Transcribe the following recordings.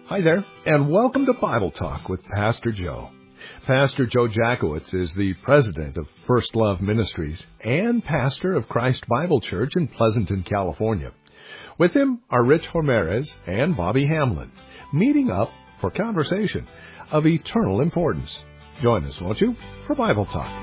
Hi there, and welcome to Bible Talk with Pastor Joe. Pastor Joe Jackowitz is the president of First Love Ministries and pastor of Christ Bible Church in Pleasanton, California. With him are Rich Ramirez and Bobby Hamlin, meeting up for conversation of eternal importance. Join us, won't you, for Bible Talk.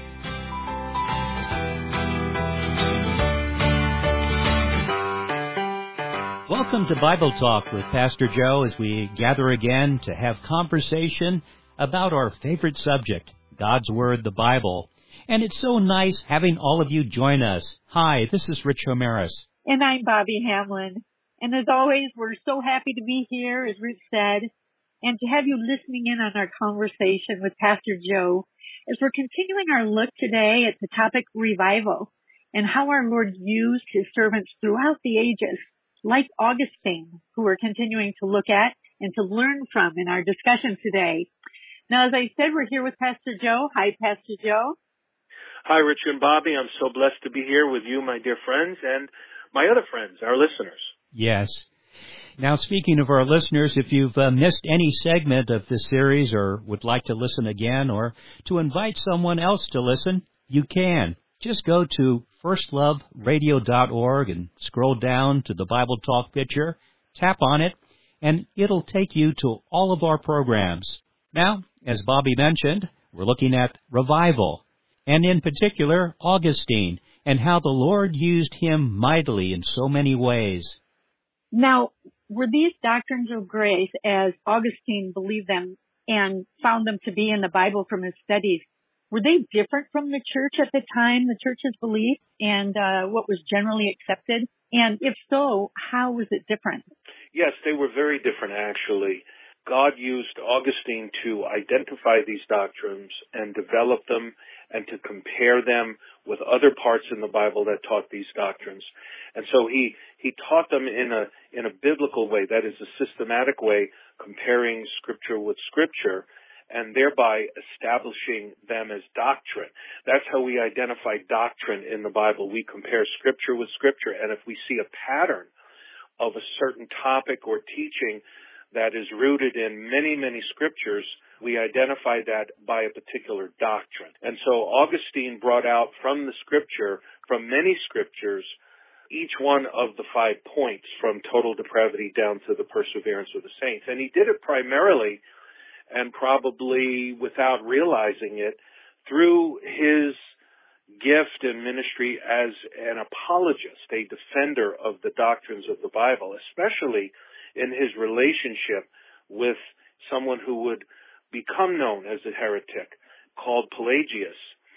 Welcome to Bible Talk with Pastor Joe as we gather again to have conversation about our favorite subject, God's Word, the Bible. And it's so nice having all of you join us. Hi, this is Rich Ramirez. And I'm Bobby Hamlin. And as always, we're so happy to be here, as Rich said, and to have you listening in on our conversation with Pastor Joe as we're continuing our look today at the topic revival and how our Lord used His servants throughout the ages, like Augustine, who we're continuing to look at and to learn from in our discussion today. Now, as I said, we're here with Pastor Joe. Hi, Pastor Joe. Hi, Rich and Bobby. I'm so blessed to be here with you, my dear friends, and my other friends, our listeners. Yes. Now, speaking of our listeners, if you've missed any segment of this series or would like to listen again or to invite someone else to listen, you can. Just go to firstloveradio.org and scroll down to the Bible Talk picture, tap on it, and it'll take you to all of our programs. Now, as Bobby mentioned, we're looking at revival, and in particular, Augustine, and how the Lord used him mightily in so many ways. Now, were these doctrines of grace, as Augustine believed them and found them to be in the Bible from his studies, were they different from the church at the time, the church's belief, and what was generally accepted? And if so, how was it different? Yes, they were very different, actually. God used Augustine to identify these doctrines and develop them and to compare them with other parts in the Bible that taught these doctrines. And so he taught them in a biblical way, that is, a systematic way, comparing Scripture with Scripture, and thereby establishing them as doctrine. That's how we identify doctrine in the Bible. We compare Scripture with Scripture, and if we see a pattern of a certain topic or teaching that is rooted in many, many Scriptures, we identify that by a particular doctrine. And so Augustine brought out from the Scripture, from many Scriptures, each one of the 5 points, from total depravity down to the perseverance of the saints. And he did it primarily, and probably without realizing it, through his gift and ministry as an apologist, a defender of the doctrines of the Bible, especially in his relationship with someone who would become known as a heretic, called Pelagius.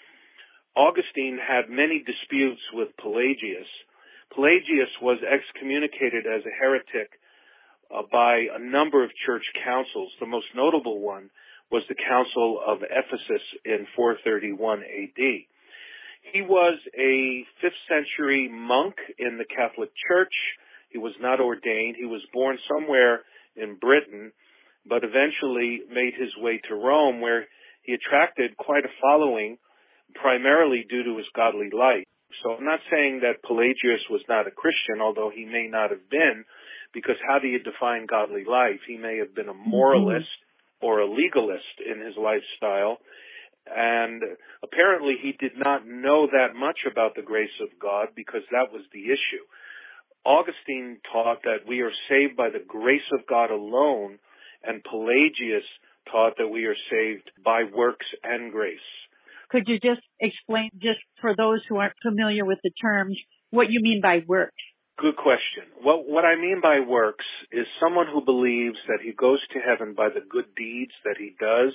Augustine had many disputes with Pelagius. Pelagius was excommunicated as a heretic by a number of church councils. The most notable one was the Council of Ephesus in 431 AD. He was a 5th century monk in the Catholic Church. He was not ordained. He was born somewhere in Britain, but eventually made his way to Rome, where he attracted quite a following, primarily due to his godly life. So I'm not saying that Pelagius was not a Christian, although he may not have been, because how do you define godly life? He may have been a moralist or a legalist in his lifestyle, and apparently he did not know that much about the grace of God, because that was the issue. Augustine taught that we are saved by the grace of God alone, and Pelagius taught that we are saved by works and grace. Could you just explain, just for those who aren't familiar with the terms, what you mean by works? Good question. Well, what I mean by works is someone who believes that he goes to heaven by the good deeds that he does,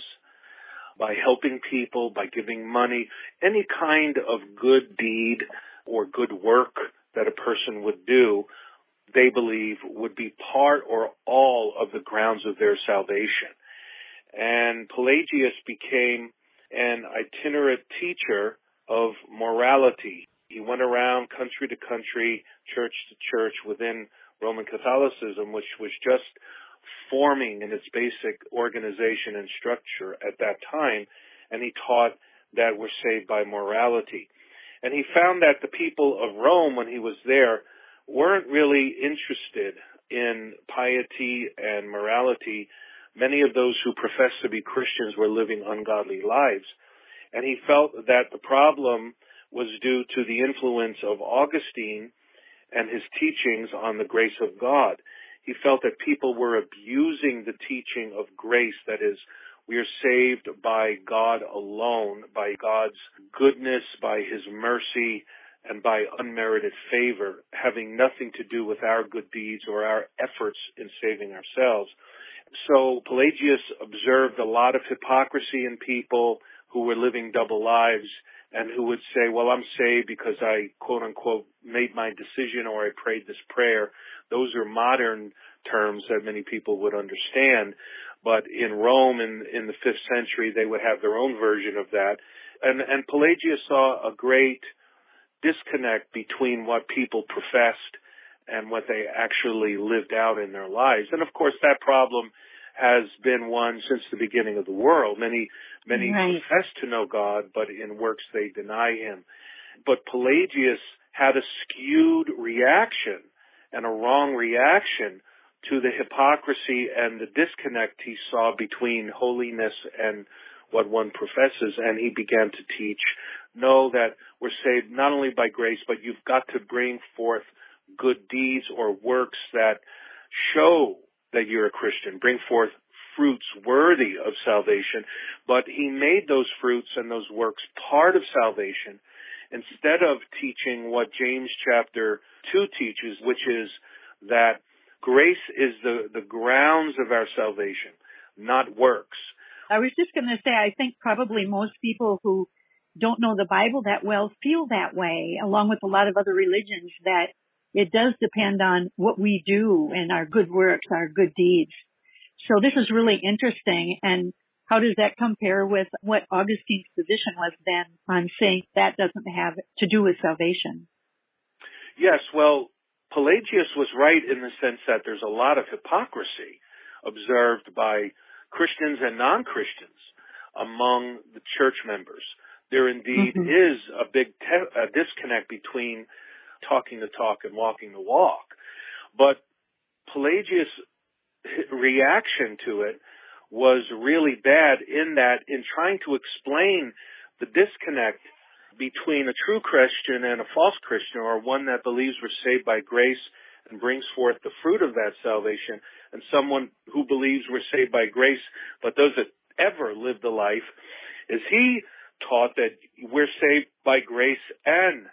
by helping people, by giving money, any kind of good deed or good work that a person would do, they believe would be part or all of the grounds of their salvation. And Pelagius became an itinerant teacher of morality. He went around country to country, church to church within Roman Catholicism, which was just forming in its basic organization and structure at that time, and he taught that we're saved by morality. And he found that the people of Rome, when he was there, weren't really interested in piety and morality, many of those who professed to be Christians were living ungodly lives. And he felt that the problem was due to the influence of Augustine and his teachings on the grace of God. He felt that people were abusing the teaching of grace, that is, we are saved by God alone, by God's goodness, by His mercy, and by unmerited favor, having nothing to do with our good deeds or our efforts in saving ourselves. So Pelagius observed a lot of hypocrisy in people who were living double lives and who would say, well, I'm saved because I, quote unquote, made my decision or I prayed this prayer. Those are modern terms that many people would understand. But in Rome in the 5th century, they would have their own version of that. And Pelagius saw a great disconnect between what people professed and what they actually lived out in their lives. And of course, that problem has been one since the beginning of the world. Many right. profess to know God, but in works they deny Him. But Pelagius had a skewed reaction and a wrong reaction to the hypocrisy and the disconnect he saw between holiness and what one professes, and he began to teach, know that we're saved not only by grace, but you've got to bring forth good deeds or works that show that you're a Christian, bring forth fruits worthy of salvation. But he made those fruits and those works part of salvation instead of teaching what James chapter 2 teaches, which is that grace is the grounds of our salvation, not works. I was just going to say, I think probably most people who don't know the Bible that well feel that way, along with a lot of other religions, that it does depend on what we do and our good works, our good deeds. So this is really interesting. And how does that compare with what Augustine's position was then on saying that doesn't have to do with salvation? Yes, well, Pelagius was right in the sense that there's a lot of hypocrisy observed by Christians and non-Christians among the church members. There indeed is a big disconnect between talking the talk and walking the walk. But Pelagius' reaction to it was really bad in that in trying to explain the disconnect between a true Christian and a false Christian, or one that believes we're saved by grace and brings forth the fruit of that salvation, and someone who believes we're saved by grace but doesn't ever live the life, is he taught that we're saved by grace and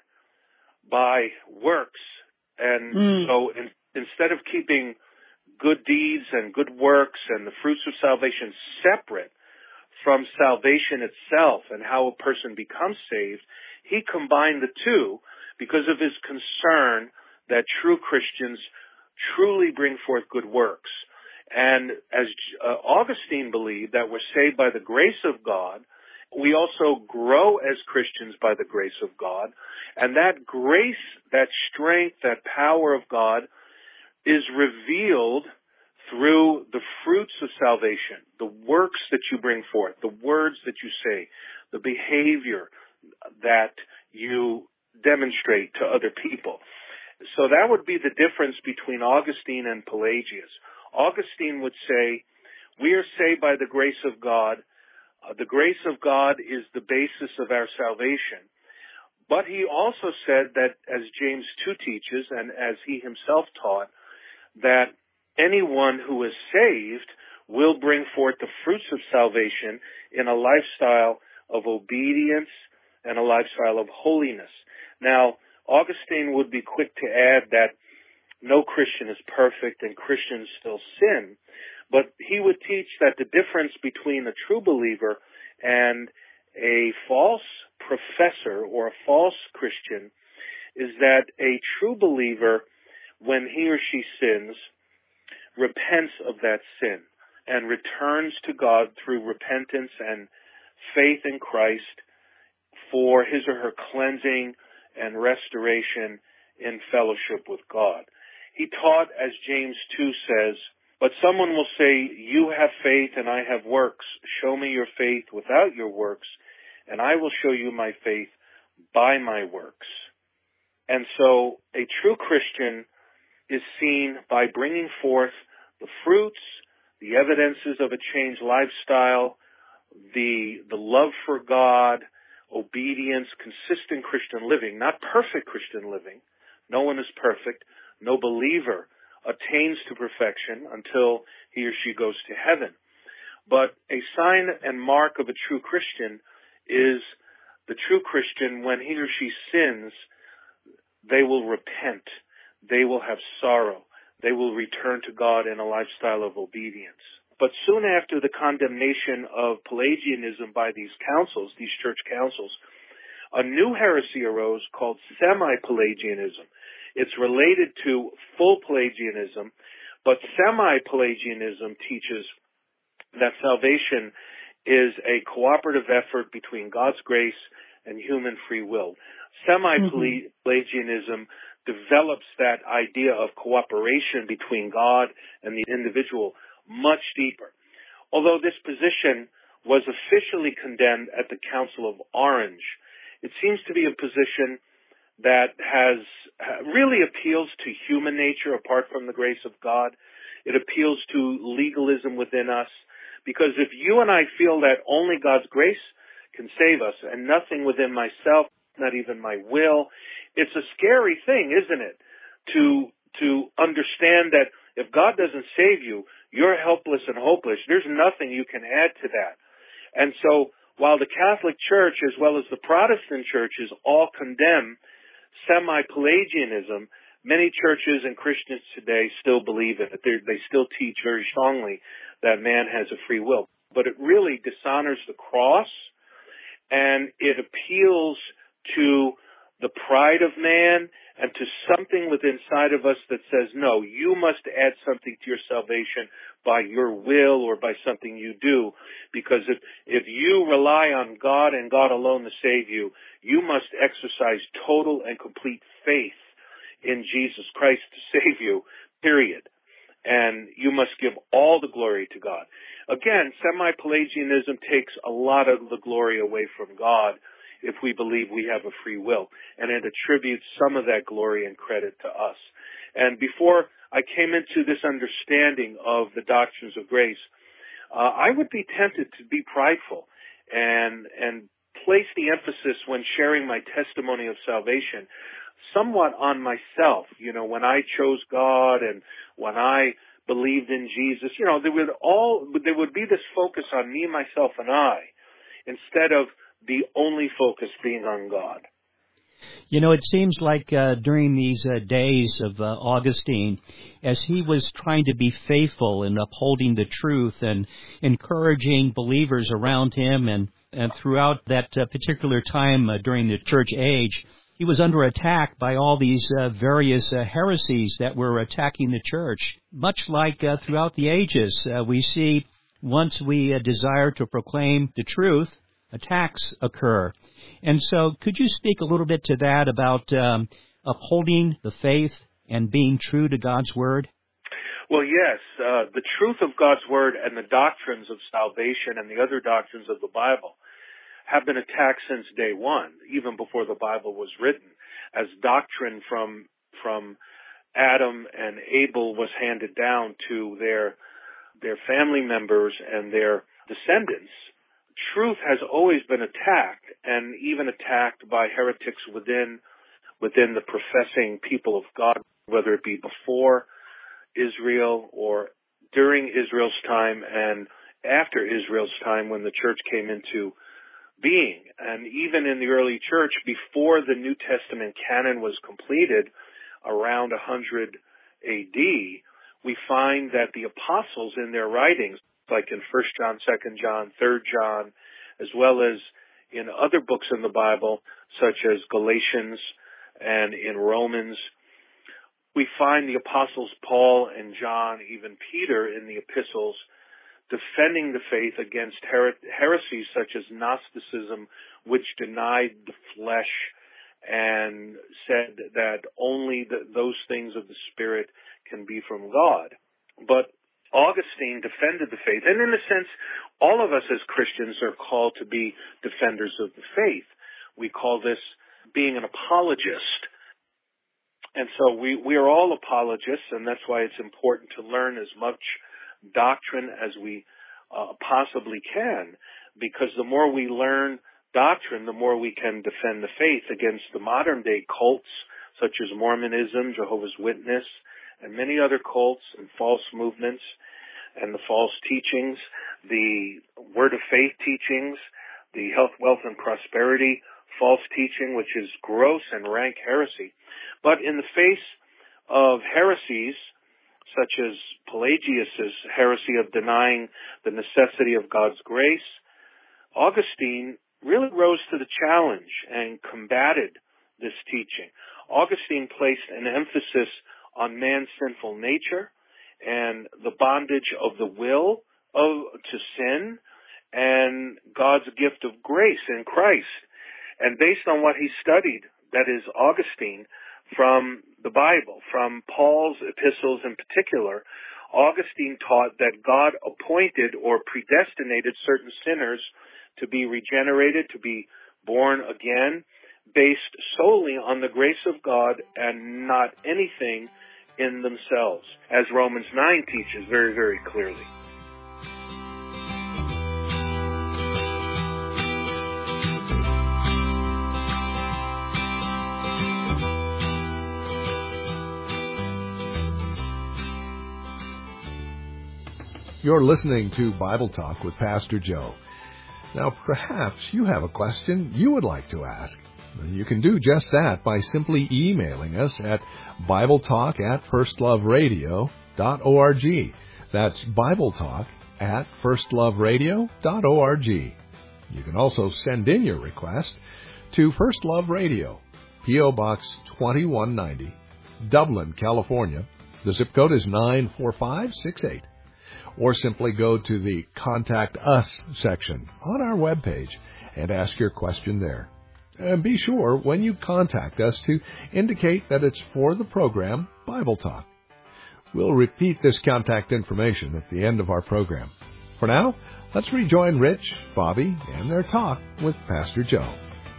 by works. And so instead of keeping good deeds and good works and the fruits of salvation separate from salvation itself and how a person becomes saved, he combined the two because of his concern that true Christians truly bring forth good works. And as Augustine believed that we're saved by the grace of God, we also grow as Christians by the grace of God. And that grace, that strength, that power of God is revealed through the fruits of salvation, the works that you bring forth, the words that you say, the behavior that you demonstrate to other people. So that would be the difference between Augustine and Pelagius. Augustine would say, we are saved by the grace of God. The grace of God is the basis of our salvation. But he also said that, as James 2 teaches, and as he himself taught, that anyone who is saved will bring forth the fruits of salvation in a lifestyle of obedience and a lifestyle of holiness. Now, Augustine would be quick to add that no Christian is perfect and Christians still sin, but he would teach that the difference between a true believer and a false professor or a false Christian is that a true believer, when he or she sins, repents of that sin and returns to God through repentance and faith in Christ for his or her cleansing and restoration in fellowship with God. He taught, as James 2 says, but someone will say, you have faith and I have works. Show me your faith without your works, and I will show you my faith by my works. And so a true Christian is seen by bringing forth the fruits, the evidences of a changed lifestyle, the love for God, obedience, consistent Christian living, not perfect Christian living. No one is perfect. No believer attains to perfection until he or she goes to heaven. But a sign and mark of a true Christian is the true Christian, when he or she sins, they will repent. They will have sorrow. They will return to God in a lifestyle of obedience. But soon after the condemnation of Pelagianism by these councils, these church councils, a new heresy arose called semi-Pelagianism. It's related to full Pelagianism, but semi-Pelagianism teaches that salvation is a cooperative effort between God's grace and human free will. Semi-Pelagianism develops that idea of cooperation between God and the individual much deeper. Although this position was officially condemned at the Council of Orange, it seems to be a position that really appeals to human nature apart from the grace of God. It appeals to legalism within us, because if you and I feel that only God's grace can save us and nothing within myself, not even my will, it's a scary thing, isn't it? To understand that if God doesn't save you, you're helpless and hopeless. There's nothing you can add to that. And so while the Catholic Church as well as the Protestant churches all condemn semi-Pelagianism, many churches and Christians today still believe it. They still teach very strongly that man has a free will. But it really dishonors the cross, and it appeals to the pride of man and to something within inside of us that says, no, you must add something to your salvation by your will or by something you do. Because if you rely on God and God alone to save you, you must exercise total and complete faith in Jesus Christ to save you, period. And you must give all the glory to God. Again, semi-Pelagianism takes a lot of the glory away from God if we believe we have a free will, and it attributes some of that glory and credit to us. And before I came into this understanding of the doctrines of grace, I would be tempted to be prideful and place the emphasis when sharing my testimony of salvation somewhat on myself. You know, when I chose God and when I believed in Jesus, you know, there would be this focus on me, myself, and I, instead of the only focus being on God. You know, it seems like during these days of Augustine, as he was trying to be faithful in upholding the truth and encouraging believers around him, and throughout that particular time during the church age, he was under attack by all these various heresies that were attacking the church. Much like throughout the ages, we see once we desire to proclaim the truth, attacks occur. And so could you speak a little bit to that about upholding the faith and being true to God's Word? Well, yes. The truth of God's Word and the doctrines of salvation and the other doctrines of the Bible have been attacked since day one, even before the Bible was written, as doctrine from Adam and Abel was handed down to their family members and their descendants. Truth has always been attacked, and even attacked by heretics within the professing people of God, whether it be before Israel or during Israel's time and after Israel's time when the church came into being. And even in the early church, before the New Testament canon was completed around 100 AD, we find that the apostles in their writings, like in 1 John, 2 John, 3 John, as well as in other books in the Bible, such as Galatians and in Romans, we find the apostles Paul and John, even Peter in the epistles, defending the faith against heresies such as Gnosticism, which denied the flesh and said that only those things of the Spirit can be from God. But Augustine defended the faith, and in a sense, all of us as Christians are called to be defenders of the faith. We call this being an apologist. And so we are all apologists, and that's why it's important to learn as much doctrine as we possibly can, because the more we learn doctrine, the more we can defend the faith against the modern day cults such as Mormonism, Jehovah's Witness, and many other cults and false movements and the false teachings, the Word of Faith teachings, the health, wealth, and prosperity false teaching, which is gross and rank heresy. But in the face of heresies, such as Pelagius' heresy of denying the necessity of God's grace, Augustine really rose to the challenge and combated this teaching. Augustine placed an emphasis on man's sinful nature and the bondage of the will to sin and God's gift of grace in Christ. And based on what he studied, that is Augustine, from the Bible, from Paul's epistles in particular, Augustine taught that God appointed or predestinated certain sinners to be regenerated, to be born again, based solely on the grace of God and not anything in themselves, as Romans 9 teaches very, very clearly. You're listening to Bible Talk with Pastor Joe. Now, perhaps you have a question you would like to ask. You can do just that by simply emailing us at BibleTalk@firstloveradio.org. That's BibleTalk@firstloveradio.org. You can also send in your request to First Love Radio, P.O. Box 2190, Dublin, California. The zip code is 94568. Or simply go to the Contact Us section on our webpage and ask your question there. And be sure when you contact us to indicate that it's for the program Bible Talk. We'll repeat this contact information at the end of our program. For now, let's rejoin Rich, Bobby, and their talk with Pastor Joe.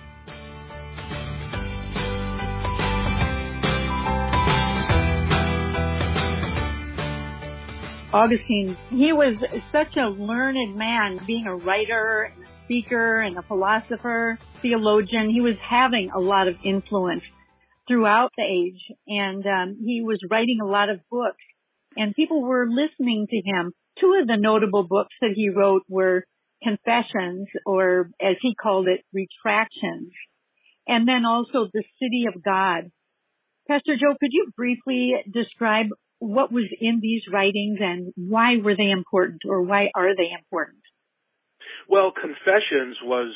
Augustine, he was such a learned man, being a writer, and a speaker, and a philosopher, theologian. He was having a lot of influence throughout the age, and he was writing a lot of books, and people were listening to him. Two of the notable books that he wrote were Confessions, or as he called it, Retractions, and then also The City of God. Pastor Joe, could you briefly describe what was in these writings and why were they important, or why are they important? Well, Confessions was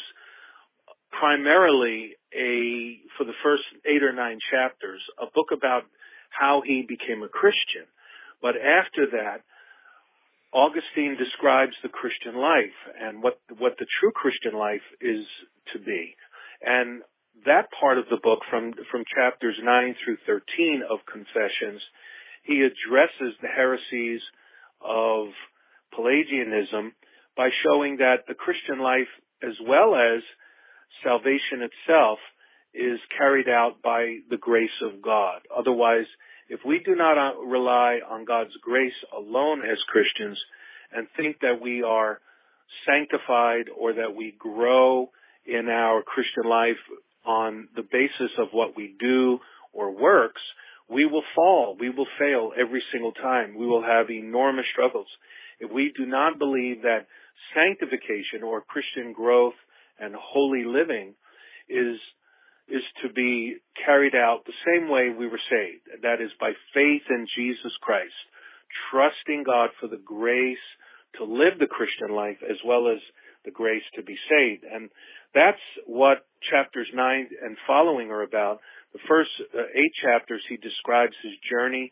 primarily for the first 8 or 9 chapters, a book about how he became a Christian. But after that, Augustine describes the Christian life and what the true Christian life is to be. And that part of the book, from chapters 9 through 13 of Confessions, he addresses the heresies of Pelagianism by showing that the Christian life, as well as salvation itself, is carried out by the grace of God. Otherwise, if we do not rely on God's grace alone as Christians and think that we are sanctified or that we grow in our Christian life on the basis of what we do or works, we will fall. We will fail every single time. We will have enormous struggles. If we do not believe that sanctification or Christian growth and holy living is to be carried out the same way we were saved, that is by faith in Jesus Christ, trusting God for the grace to live the Christian life as well as the grace to be saved. And that's what chapters 9 and following are about. The first 8 chapters, he describes his journey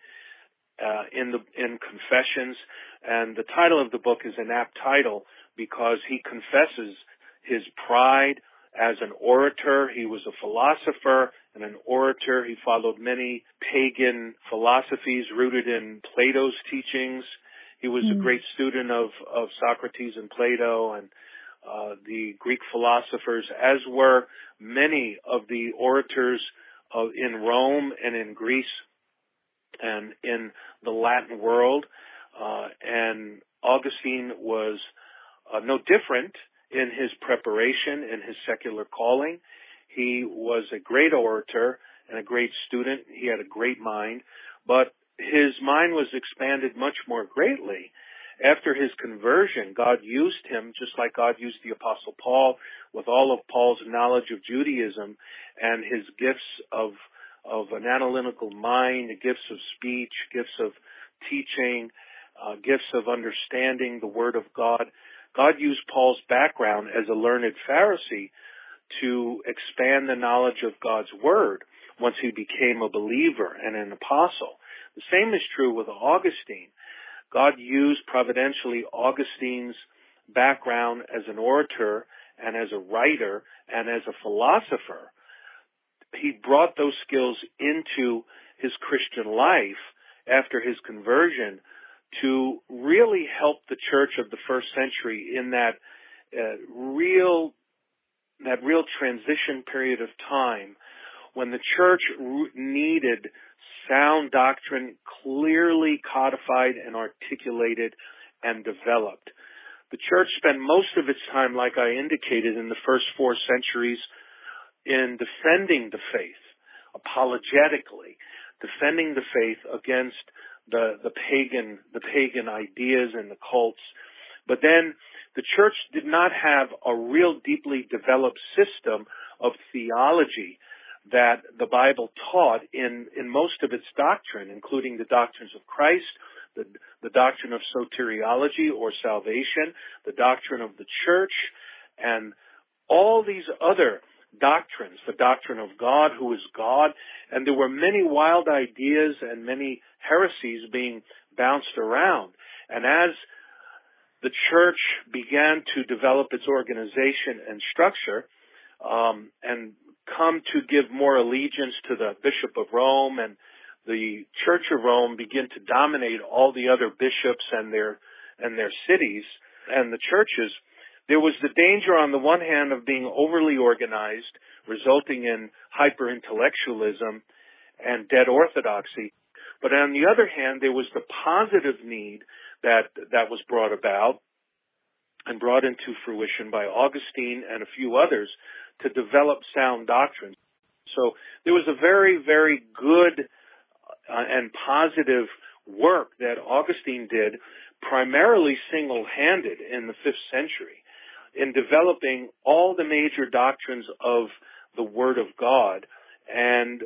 in Confessions, and the title of the book is an apt title because he confesses his pride as an orator. He was a philosopher and an orator. He followed many pagan philosophies rooted in Plato's teachings. He was a great student of Socrates and Plato and the Greek philosophers, as were many of the orators in Rome and in Greece and in the Latin world. And Augustine was no different in his preparation, in his secular calling. He was a great orator and a great student. He had a great mind, but his mind was expanded much more greatly. After his conversion, God used him just like God used the Apostle Paul with all of Paul's knowledge of Judaism and his gifts of an analytical mind, gifts of speech, gifts of teaching, gifts of understanding the Word of God. God used Paul's background as a learned Pharisee to expand the knowledge of God's Word once he became a believer and an apostle. The same is true with Augustine. God used providentially Augustine's background as an orator and as a writer and as a philosopher. He brought those skills into his Christian life after his conversion to really help the church of the first century in that real transition period of time when the church needed sound doctrine clearly codified and articulated and developed. The church spent most of its time, like I indicated, in the first 4 centuries in defending the faith, apologetically, defending the faith against the pagan ideas and the cults. But then the church did not have a real deeply developed system of theology that the Bible taught in most of its doctrine, including the doctrines of Christ, the doctrine of soteriology or salvation, the doctrine of the church, and all these other doctrines, the doctrine of God, who is God. And there were many wild ideas and many heresies being bounced around. And as the church began to develop its organization and structure, and come to give more allegiance to the Bishop of Rome, and the Church of Rome begin to dominate all the other bishops and their cities and the churches, there was the danger on the one hand of being overly organized, resulting in hyper-intellectualism and dead orthodoxy. But on the other hand, there was the positive need that was brought about and brought into fruition by Augustine and a few others to develop sound doctrine. So there was a very, very good and positive work that Augustine did, primarily single-handed in the 5th century, in developing all the major doctrines of the Word of God. And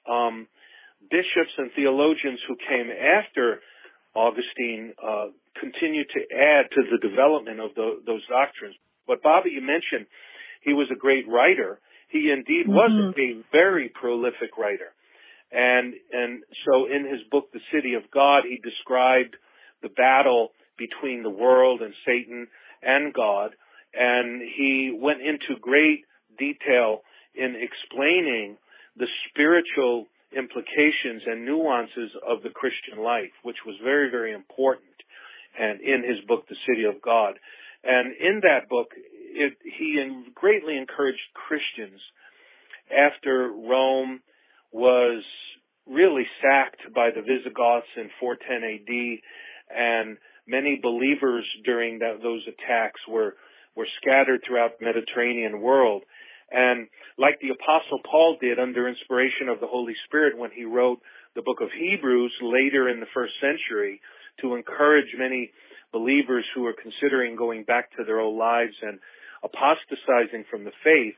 bishops and theologians who came after Augustine continued to add to the development of those doctrines. But Bobby, you mentioned he was a great writer. He indeed was a very prolific writer. And so in his book, The City of God, he described the battle between the world and Satan and God. And he went into great detail in explaining the spiritual implications and nuances of the Christian life, which was very, very important. And in his book, The City of God. And in that book, he greatly encouraged Christians after Rome was really sacked by the Visigoths in 410 AD, and many believers during those attacks were scattered throughout the Mediterranean world. And like the Apostle Paul did under inspiration of the Holy Spirit when he wrote the book of Hebrews later in the 1st century to encourage many believers who were considering going back to their old lives and apostatizing from the faith,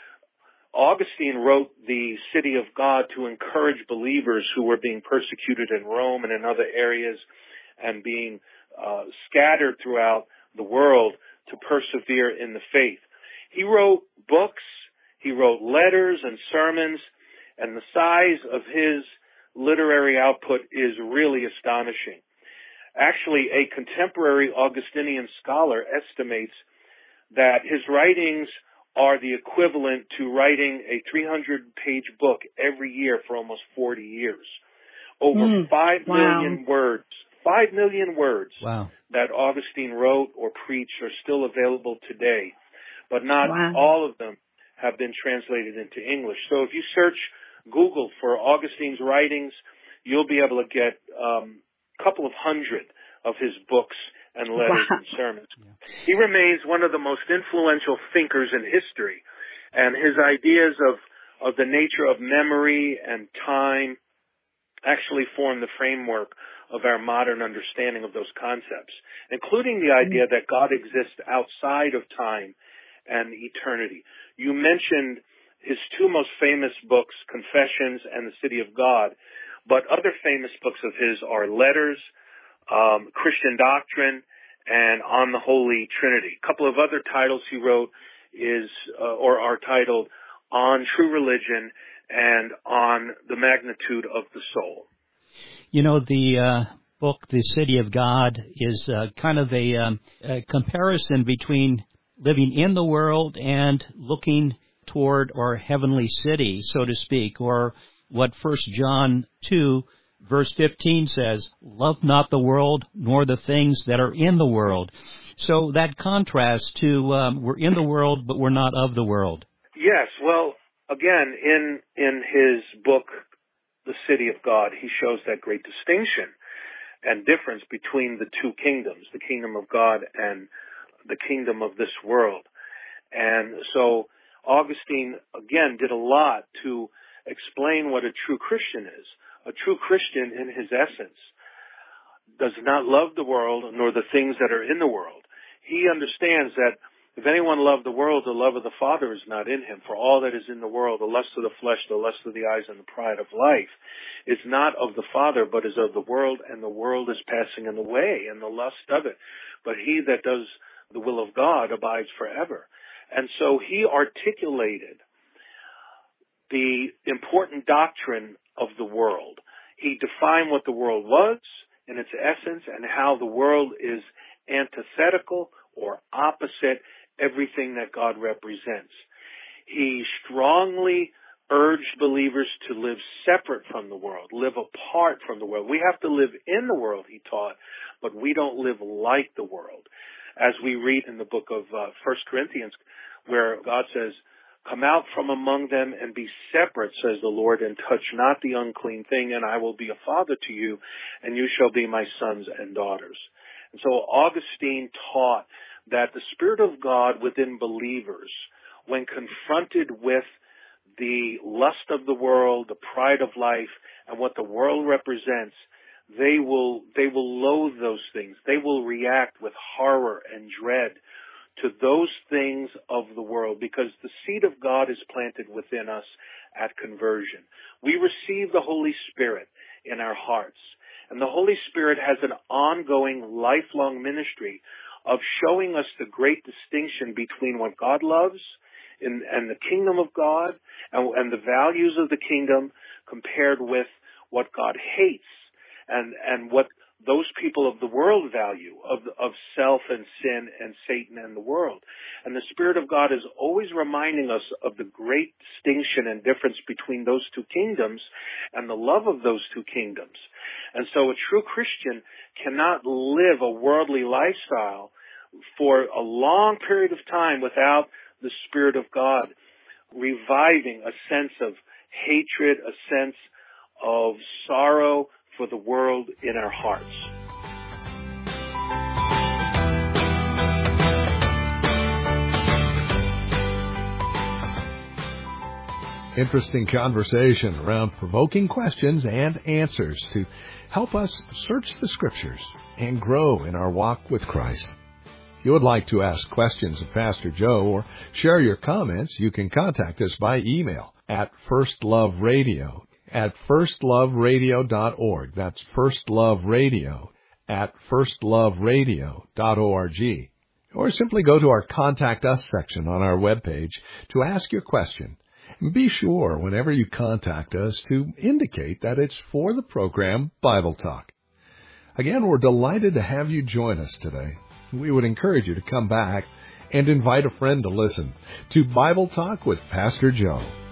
Augustine wrote The City of God to encourage believers who were being persecuted in Rome and in other areas and being scattered throughout the world to persevere in the faith. He wrote books, he wrote letters and sermons, and the size of his literary output is really astonishing. Actually, a contemporary Augustinian scholar estimates that his writings are the equivalent to writing a 300-page book every year for almost 40 years. Over 5 million words. 5 million words that Augustine wrote or preached are still available today, but not all of them have been translated into English. So if you search Google for Augustine's writings, you'll be able to get a couple of hundred of his books and letters and sermons. Yeah. He remains one of the most influential thinkers in history, and his ideas of the nature of memory and time actually form the framework of our modern understanding of those concepts, including the idea that God exists outside of time and eternity. You mentioned his two most famous books, Confessions and The City of God, but other famous books of his are Letters, Christian Doctrine, and On the Holy Trinity. A couple of other titles he wrote are titled On True Religion and On the Magnitude of the Soul. You know, the book, The City of God, is kind of a comparison between living in the world and looking toward our heavenly city, so to speak, or what 1 John 2, verse 15 says, love not the world nor the things that are in the world. So that contrast to we're in the world, but we're not of the world. Yes, well, again, in his book, The City of God, he shows that great distinction and difference between the two kingdoms, the kingdom of God and the kingdom of this world. And so Augustine, again, did a lot to explain what a true Christian is. A true Christian, in his essence, does not love the world nor the things that are in the world. He understands that if anyone loved the world, the love of the Father is not in him. For all that is in the world, the lust of the flesh, the lust of the eyes, and the pride of life, is not of the Father, but is of the world, and the world is passing in the way, and the lust of it. But he that does the will of God abides forever. And so he articulated the important doctrine of the world. He defined what the world was in its essence and how the world is antithetical or opposite everything that God represents. He strongly urged believers to live separate from the world, live apart from the world. We have to live in the world, he taught, but we don't live like the world. As we read in the book of 1 Corinthians, where God says, come out from among them and be separate, says the Lord, and touch not the unclean thing, and I will be a father to you, and you shall be my sons and daughters. And so Augustine taught that the Spirit of God within believers, when confronted with the lust of the world, the pride of life, and what the world represents, they will loathe those things. They will react with horror and dread to those things of the world, because the seed of God is planted within us at conversion. We receive the Holy Spirit in our hearts, and the Holy Spirit has an ongoing, lifelong ministry of showing us the great distinction between what God loves and the kingdom of God and the values of the kingdom compared with what God hates and what those people of the world value, of self and sin and Satan and the world. And the Spirit of God is always reminding us of the great distinction and difference between those two kingdoms and the love of those two kingdoms. And so a true Christian cannot live a worldly lifestyle for a long period of time without the Spirit of God reviving a sense of hatred, a sense of sorrow for the world in our hearts. Interesting conversation around provoking questions and answers to help us search the Scriptures and grow in our walk with Christ. If you would like to ask questions of Pastor Joe or share your comments, you can contact us by email at firstloveradio@firstloveradio.org. That's firstloveradio@firstloveradio.org. Or simply go to our Contact Us section on our webpage to ask your question. And be sure, whenever you contact us, to indicate that it's for the program Bible Talk. Again, we're delighted to have you join us today. We would encourage you to come back and invite a friend to listen to Bible Talk with Pastor Joe.